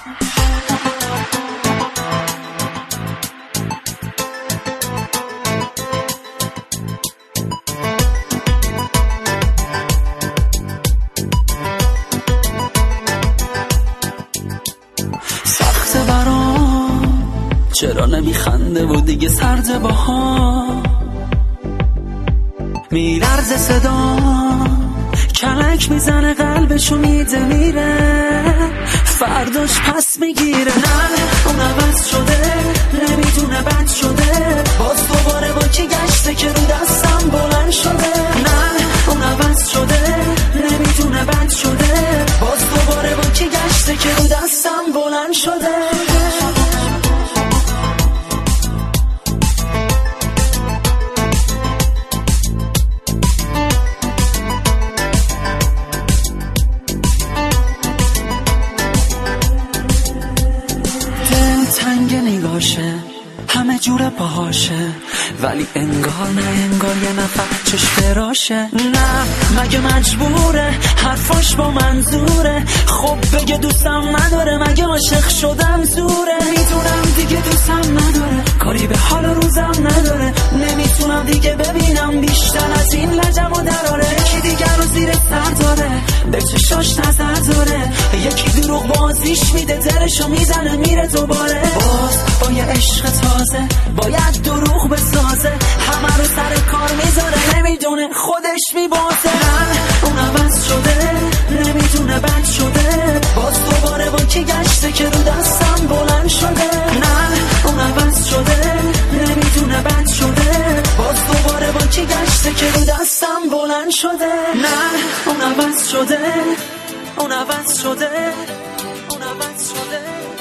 سخت برام چرا نمیخنده و دیگه سرد باها، میلرزه صدا کلک میزنه قلبشو میده میره، فرداش پس میگیره. نه اون عوض شده نمیدونه بد شده، باز دوباره با کی گشته که رو دستم بلند شده. نه اون عوض شده نمیدونه بد شده، باز دوباره با کی گشته که رو دستم بلند شده. تنگ نگاشه همه جوره باهاشه، ولی انگار نه انگار یه نفر چش فراشه. نه مگه مجبوره حرفاش با منظوره، خب بگه دوستم نداره، مگه عاشق شدم زوره. میدونم دیگه دوستم نداره، کاری به حال روزم نداره، نمیتونم دیگه ببینم بیشتر از این لجم و دراره. یکی دیگر رو زیر سر داره به چشاش نظر داره، یکی دروغ بازیش میده دلشو میزنه میره دوباره. باز با یه عشق تازه باید دروغ بسازه، همه رو سر کار میذاره نمیدونه خودش میبازه. نه اون عوض شده نمیدونه بد شده، باز دوباره با کی گشته که رو دستم بلند شده. نه اون عوض شده نمیدونه بد شده، باز دوباره با کی گشته که رو دستم بلند شده. نه اون عوض شده اون عوض شده اون عوض شده،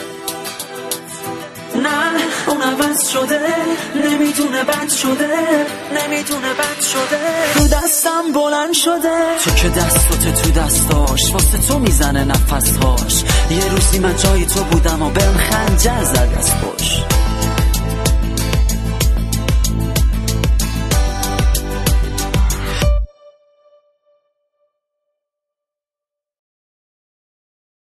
نه اون عوض شده نمیدونه بد شده نمیدونه بد شده، رو دستم بلند شده. تو که دستات تو دستاش واسه تو میزنه نفسهاش، یه روزی من جای تو بودم و بهم خنجر زد از پشت.